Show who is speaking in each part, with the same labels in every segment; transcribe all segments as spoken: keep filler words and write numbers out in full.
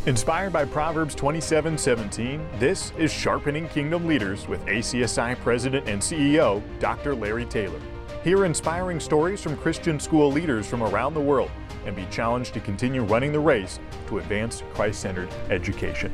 Speaker 1: Inspired by Proverbs twenty-seven seventeen, this is Sharpening Kingdom Leaders with A C S I President and C E O, Doctor Larry Taylor. Hear inspiring stories from Christian school leaders from around the world and be challenged to continue running the race to advance Christ-centered education.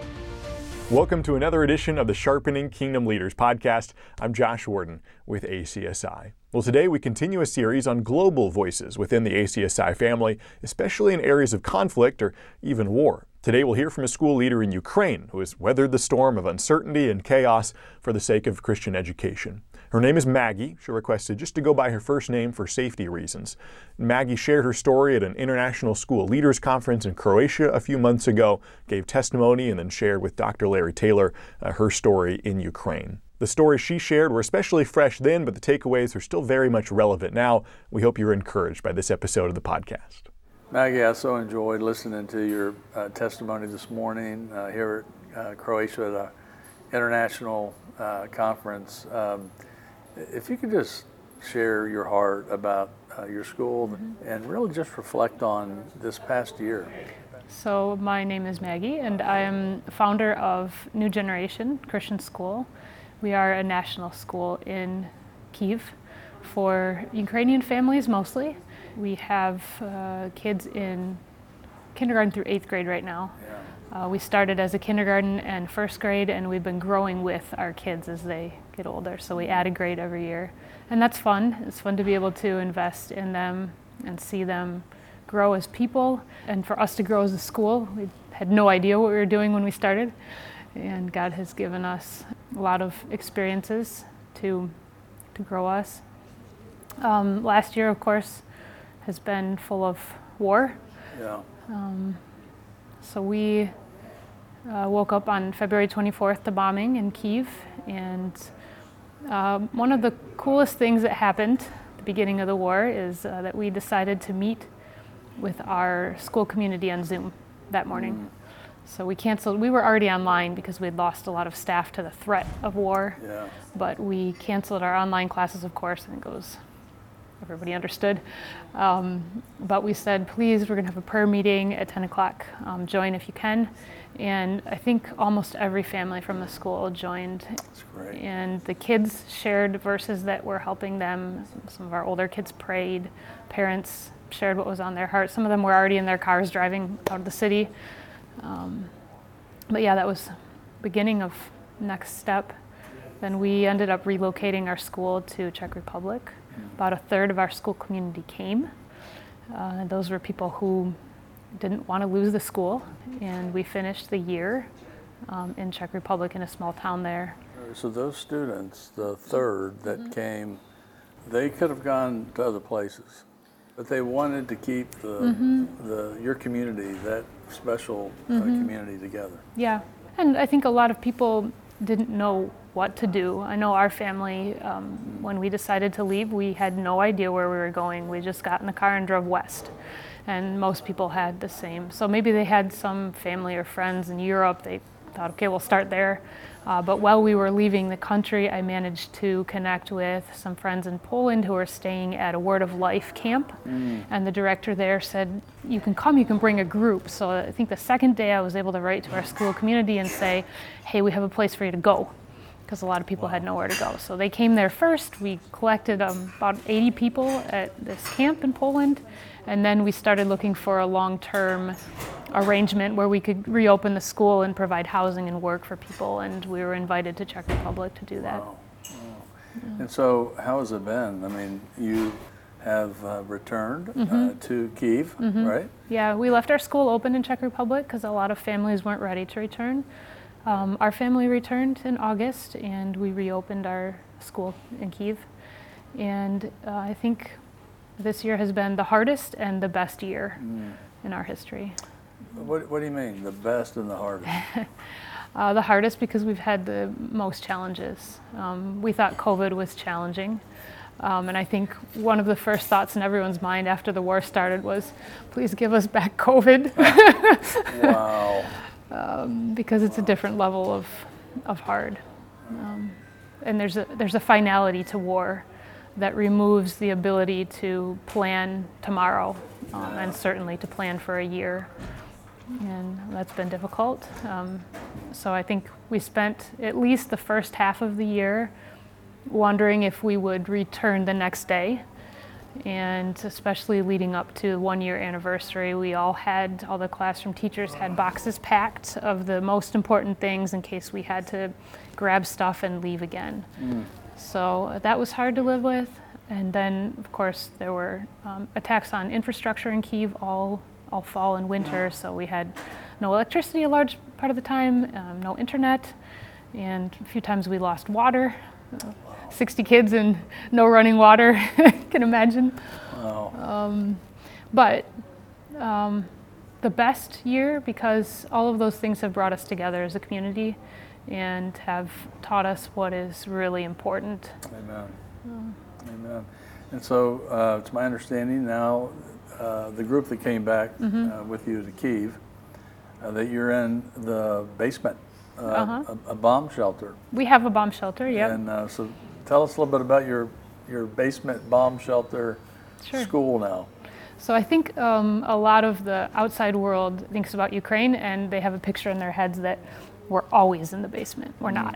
Speaker 1: Welcome to another edition of the Sharpening Kingdom Leaders podcast. I'm Josh Warden with A C S I. Well, today we continue a series on global voices within the A C S I family, especially in areas of conflict or even war. Today we'll hear from a school leader in Ukraine who has weathered the storm of uncertainty and chaos for the sake of Christian education. Her name is Maggie. She requested just to go by her first name for safety reasons. Maggie shared her story at an international school leaders conference in Croatia a few months ago, gave testimony, and then shared with Doctor Larry Taylor uh, her story in Ukraine. The stories she shared were especially fresh then, but the takeaways are still very much relevant now. We hope you're encouraged by this episode of the podcast.
Speaker 2: Maggie, I so enjoyed listening to your uh, testimony this morning uh, here at uh, Croatia at an international uh, conference. Um, if you could just share your heart about uh, your school mm-hmm. and really just reflect on this past year.
Speaker 3: So my name is Maggie, and I am founder of New Generation Christian School. We are a national school in Kyiv for Ukrainian families mostly. We have uh, kids in kindergarten through eighth grade right now. Yeah. Uh, we started as a kindergarten and first grade, and we've been growing with our kids as they get older. So we add a grade every year. And that's fun. It's fun to be able to invest in them and see them grow as people. And for us to grow as a school, we had no idea what we were doing when we started. And God has given us a lot of experiences to, to grow us. Um, last year, of course, has been full of war.
Speaker 2: Yeah.
Speaker 3: Um, so we uh, woke up on February twenty-fourth to bombing in Kyiv, and uh, one of the coolest things that happened at the beginning of the war is uh, that we decided to meet with our school community on Zoom that morning. Mm. So we canceled, we were already online because we had lost a lot of staff to the threat of war,
Speaker 2: yeah.
Speaker 3: but we canceled our online classes, of course, and it goes everybody understood. Um, but we said, please, we're going to have a prayer meeting at ten o'clock. Um, join if you can. And I think almost every family from the school joined.
Speaker 2: That's great.
Speaker 3: And the kids shared verses that were helping them. Some of our older kids prayed. Parents shared what was on their heart. Some of them were already in their cars driving out of the city. Um, but yeah, that was beginning of next step. Then we ended up relocating our school to Czech Republic. About a third of our school community came. Uh, those were people who didn't want to lose the school, and we finished the year um, in Czech Republic in a small town there.
Speaker 2: So those students, the third that mm-hmm. came, they could have gone to other places, but they wanted to keep the, mm-hmm. the your community, that special uh, mm-hmm. community together.
Speaker 3: Yeah, and I think a lot of people didn't know what to do. I know our family, um, when we decided to leave, we had no idea where we were going. We just got in the car and drove west. And most people had the same. So maybe they had some family or friends in Europe. They thought, okay, we'll start there. Uh, but while we were leaving the country, I managed to connect with some friends in Poland who were staying at a Word of Life camp. Mm. And the director there said, you can come, you can bring a group. So I think the second day I was able to write to our school community and say, hey, we have a place for you to go, because a lot of people wow. had nowhere to go. So they came there first. We collected um, about eighty people at this camp in Poland, and then we started looking for a long-term arrangement where we could reopen the school and provide housing and work for people, and we were invited to Czech Republic to do that.
Speaker 2: Wow. Wow. Yeah. And so how has it been? I mean, you have uh, returned mm-hmm. uh, to Kyiv, mm-hmm. right?
Speaker 3: Yeah, we left our school open in Czech Republic because a lot of families weren't ready to return. Um, our family returned in August, and we reopened our school in Kyiv. And uh, I think this year has been the hardest and the best year mm. in our history.
Speaker 2: What, what do you mean, the best and the hardest?
Speaker 3: uh, the hardest because we've had the most challenges. Um, we thought COVID was challenging. Um, and I think one of the first thoughts in everyone's mind after the war started was, please give us back COVID.
Speaker 2: Wow.
Speaker 3: Um, because it's a different level of of hard, um, and there's a there's a finality to war that removes the ability to plan tomorrow, um, and certainly to plan for a year. and that's been difficult. Um, so I think we spent at least the first half of the year wondering if we would return the next day. And especially leading up to the one year anniversary, we all had, all the classroom teachers had boxes packed of the most important things in case we had to grab stuff and leave again. Mm. So that was hard to live with. And then, of course, there were um, attacks on infrastructure in Kyiv all, all fall and winter. So we had no electricity a large part of the time, um, no internet, and a few times we lost water. Uh, sixty kids and no running water, can imagine.
Speaker 2: Wow.
Speaker 3: Um, but um, the best year, because all of those things have brought us together as a community and have taught us what is really important.
Speaker 2: Amen. Um, Amen. And so uh, it's my understanding now, uh, the group that came back mm-hmm. uh, with you to Kyiv, uh, that you're in the basement, uh, uh-huh. a, a bomb shelter.
Speaker 3: We have a bomb shelter, yeah.
Speaker 2: And uh, so tell us a little bit about your, your basement bomb shelter sure. school now.
Speaker 3: So I think um, a lot of the outside world thinks about Ukraine and they have a picture in their heads that we're always in the basement. We're not.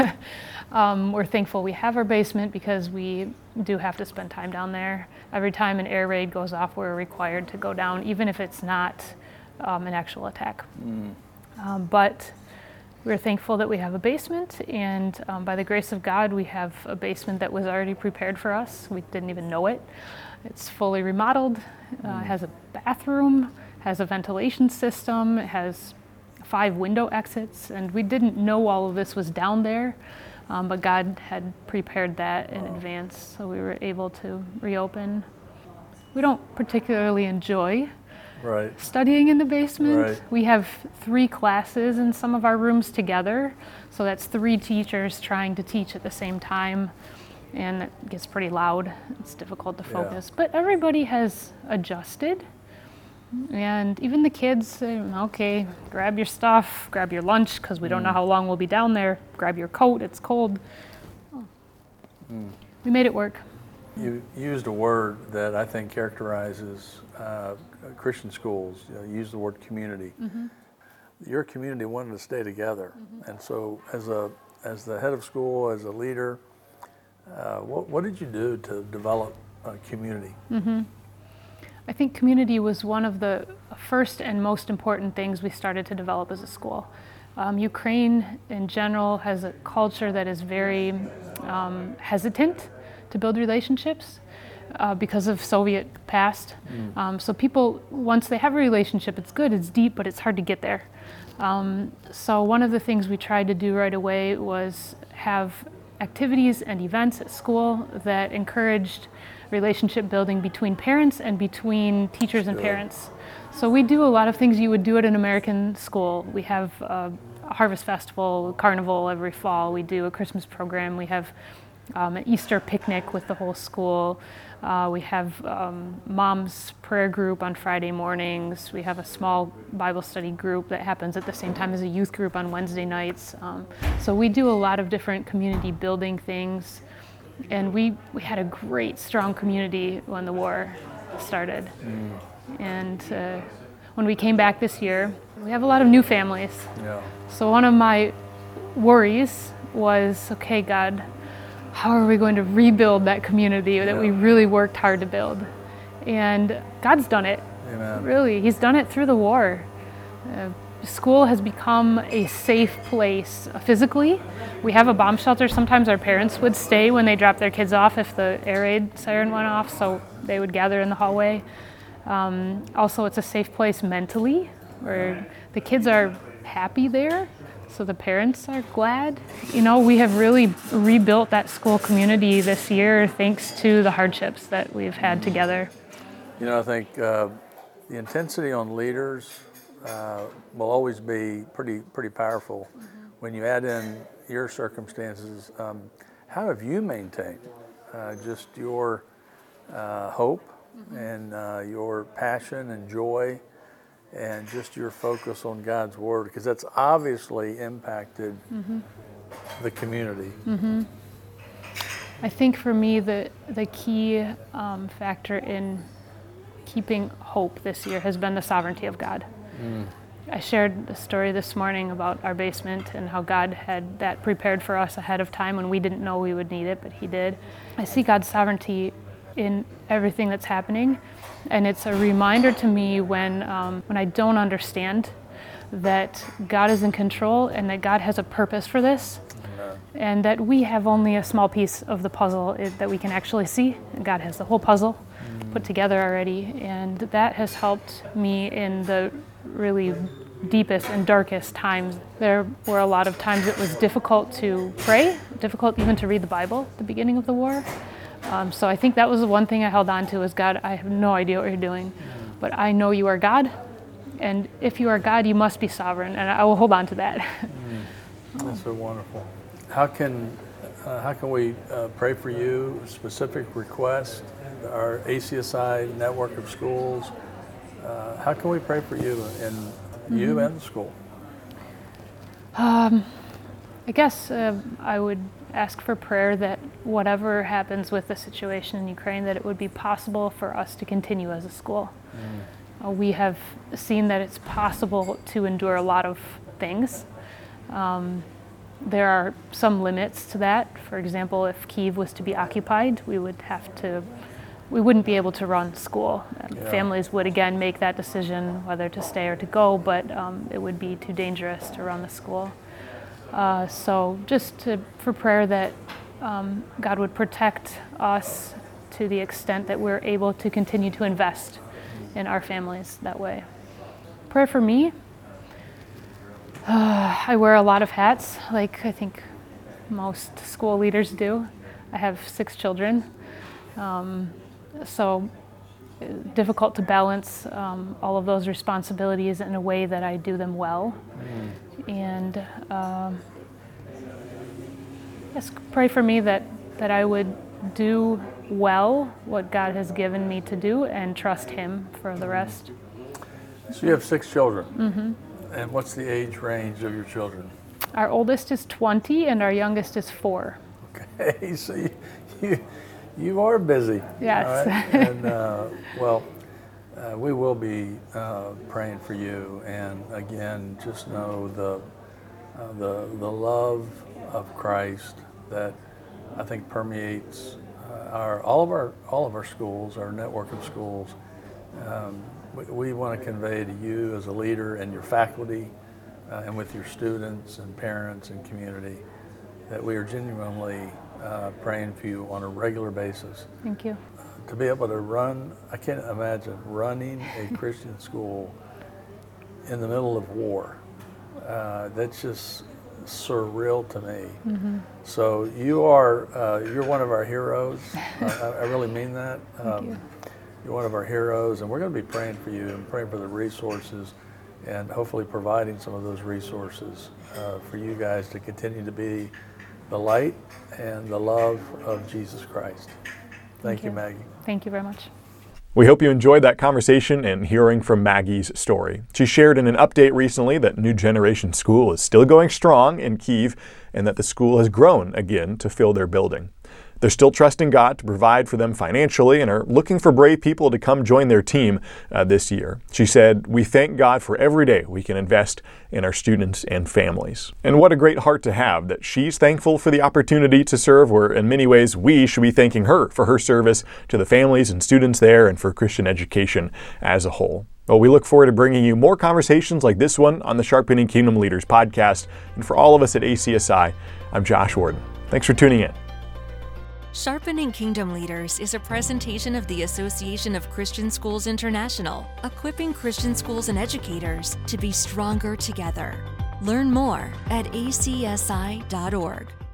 Speaker 3: um, we're thankful we have our basement because we do have to spend time down there. Every time an air raid goes off, we're required to go down, even if it's not um, an actual attack. Mm. Um, but we're thankful that we have a basement, and um, by the grace of God, we have a basement that was already prepared for us. We didn't even know it. It's fully remodeled, uh, mm. has a bathroom, has a ventilation system, it has five window exits, and we didn't know all of this was down there, um, but God had prepared that in wow. advance, so we were able to reopen. We don't particularly enjoy
Speaker 2: Right.
Speaker 3: studying in the basement.
Speaker 2: Right.
Speaker 3: We have three classes in some of our rooms together, so that's three teachers trying to teach at the same time, and it gets pretty loud. It's difficult to focus, yeah. but everybody has adjusted, and even the kids say, okay, grab your stuff, grab your lunch, because we don't mm. know how long we'll be down there, grab your coat, it's cold. Oh. Mm. We made it work.
Speaker 2: You used a word that I think characterizes uh, Christian schools. You know, you use the word community. Mm-hmm. Your community wanted to stay together, mm-hmm. and so as a as the head of school, as a leader, uh, what what did you do to develop a community?
Speaker 3: Mm-hmm. I think community was one of the first and most important things we started to develop as a school. Um, Ukraine in general has a culture that is very um, hesitant to build relationships uh, because of Soviet past. Mm. Um, so people, once they have a relationship, it's good, it's deep, but it's hard to get there. Um, so one of the things we tried to do right away was have activities and events at school that encouraged relationship building between parents and between teachers and parents. So we do a lot of things you would do at an American school. We have a Harvest Festival, Carnival every fall. We do a Christmas program. We have Um, an Easter picnic with the whole school. Uh, we have um, mom's prayer group on Friday mornings. We have a small Bible study group that happens at the same time as a youth group on Wednesday nights. Um, so we do a lot of different community building things. And we, we had a great, strong community when the war started. Mm. And uh, when we came back this year, we have a lot of new families.
Speaker 2: Yeah.
Speaker 3: So one of my worries was, okay, God, how are we going to rebuild that community that yeah. we really worked hard to build? And God's done it.
Speaker 2: Amen.
Speaker 3: Really, He's done it through the war. Uh, school has become a safe place uh, physically. We have a bomb shelter. Sometimes our parents would stay when they dropped their kids off if the air raid siren went off, so they would gather in the hallway. Um, also, it's a safe place mentally, where the kids are happy there. So the parents are glad. You know, we have really rebuilt that school community this year thanks to the hardships that we've had together.
Speaker 2: You know, I think uh, the intensity on leaders uh, will always be pretty pretty powerful. Mm-hmm. When you add in your circumstances, um, how have you maintained uh, just your uh, hope mm-hmm. and uh, your passion and joy and just your focus on God's Word, because that's obviously impacted mm-hmm. the community.
Speaker 3: Mm-hmm. I think for me, the, the key um, factor in keeping hope this year has been the sovereignty of God. Mm. I shared a story this morning about our basement and how God had that prepared for us ahead of time when we didn't know we would need it, but He did. I see God's sovereignty in everything that's happening, and it's a reminder to me when um, when I don't understand that God is in control and that God has a purpose for this, Amen. And that we have only a small piece of the puzzle that we can actually see. God has the whole puzzle mm. put together already, and that has helped me in the really deepest and darkest times. There were a lot of times it was difficult to pray, difficult even to read the Bible at the beginning of the war. Um, so I think that was the one thing I held on to is, God, I have no idea what you're doing, but I know you are God, and if you are God, you must be sovereign, and I will hold on to that.
Speaker 2: Mm. That's so wonderful. How can uh, how can we uh, pray for you? Specific requests, our A C S I network of schools. Uh, how can we pray for you and mm-hmm. you and the school?
Speaker 3: Um, I guess uh, I would ask for prayer that whatever happens with the situation in Ukraine, that it would be possible for us to continue as a school. Mm. Uh, we have seen that it's possible to endure a lot of things. Um, there are some limits to that. For example, if Kyiv was to be occupied, we would have to, we wouldn't be able to run school. Um, yeah. Families would again make that decision whether to stay or to go, but um, it would be too dangerous to run the school. Uh, so just to, for prayer that um, God would protect us to the extent that we're able to continue to invest in our families that way. Prayer for me. Uh, I wear a lot of hats, like I think most school leaders do. I have six children, um, so difficult to balance um, all of those responsibilities in a way that I do them well. Mm. And um, yes, pray for me that, that I would do well what God has given me to do and trust Him for the rest.
Speaker 2: So you have six children.
Speaker 3: Mm-hmm.
Speaker 2: And what's the age range of your children?
Speaker 3: Our oldest is twenty and our youngest is four.
Speaker 2: Okay, so you, you, you are busy.
Speaker 3: Yes.
Speaker 2: Right? And uh, well, uh, we will be uh, praying for you. And again, just know the uh, the the love of Christ that I think permeates uh, our all of our all of our schools, our network of schools. Um, we, we want to convey to you as a leader and your faculty, uh, and with your students and parents and community, that we are genuinely uh, praying for you on a regular basis.
Speaker 3: Thank you.
Speaker 2: Uh, to be able to run, I can't imagine running a Christian school in the middle of war. Uh, that's just surreal to me. Mm-hmm. So you are, uh, you're one of our heroes. uh, I, I really mean that.
Speaker 3: Thank um, you.
Speaker 2: You're one of our heroes, and we're going to be praying for you and praying for the resources and hopefully providing some of those resources uh, for you guys to continue to be the light and the love of Jesus Christ. Thank, Thank you, you, Maggie.
Speaker 3: Thank you very much.
Speaker 1: We hope you enjoyed that conversation and hearing from Maggie's story. She shared in an update recently that New Generation School is still going strong in Kyiv and that the school has grown again to fill their building. They're still trusting God to provide for them financially and are looking for brave people to come join their team uh, this year. She said, "We thank God for every day we can invest in our students and families." And what a great heart to have that she's thankful for the opportunity to serve, where in many ways we should be thanking her for her service to the families and students there and for Christian education as a whole. Well, we look forward to bringing you more conversations like this one on the Sharpening Kingdom Leaders podcast. And for all of us at A C S I, I'm Josh Warden. Thanks for tuning in.
Speaker 4: Sharpening Kingdom Leaders is a presentation of the Association of Christian Schools International, equipping Christian schools and educators to be stronger together. Learn more at A C S I dot org.